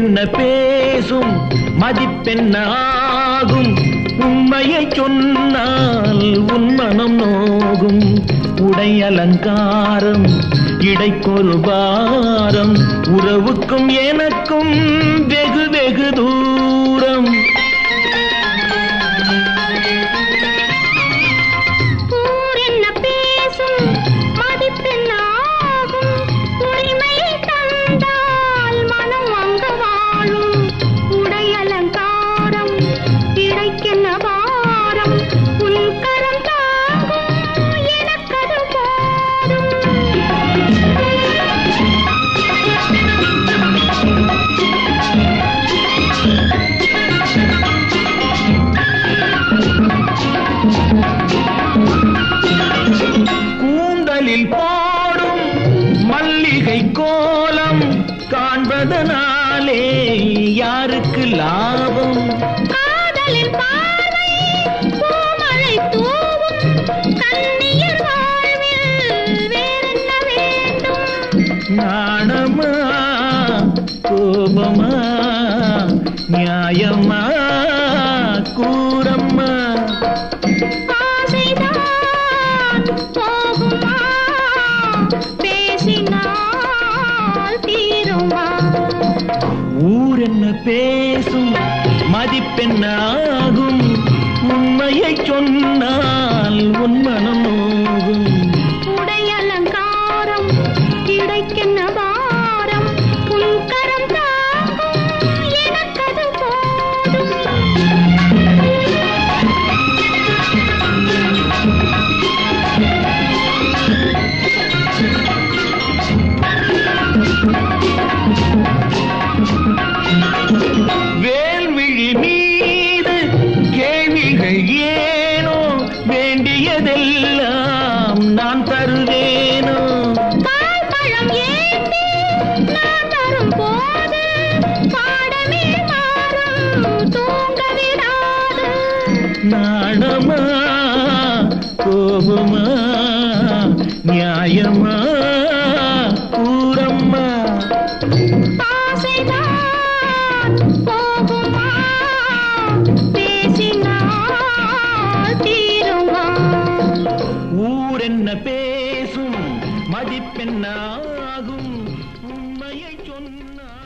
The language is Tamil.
ஊரென்ன பேசும் மதிப்பென்னாகும் உண்மையை சொன்னால் உன் மனம் நோகும் உடை அலங்காரம் இடைக்கொரு பாரம் உறவுக்கும் எனக்கும் வெகு வெகு தூரம் பாடும் மல்லிகை கோலம் காண்பதனாலே யாருக்கு லாபம் காதலின் பார்வை பூமழை தூவும் கண்ணியர் வாழ்வில் வேறென்ன வேண்டும் நாணமா கோபமா நியாயமா கூறம்மா ஊரென்ன பேசும் மதிப்பென்னாகும் உண்மையை சொன்னால் உன் மனம் நோகும் உடை அலங்காரம் கிடைக்கின்ற வாரம் உன் கரம் தாங்கும் எனக்கது போதும் வேல்விழி மீது கேள்விகள் ஏனோ வேண்டியதெல்லாம் நான் தருவேனோ பழம் ஏந்தி நான் வரும் போது பாடமே மாறும் தூங்க விடாது நாணமா கோபமா நியாயமா கூறம்மா ஆசைதான் போகுமா பேசினால் தீருமா ஊரென்ன பேசும் மதிப்பென்னாகும் உண்மையை சொன்னால்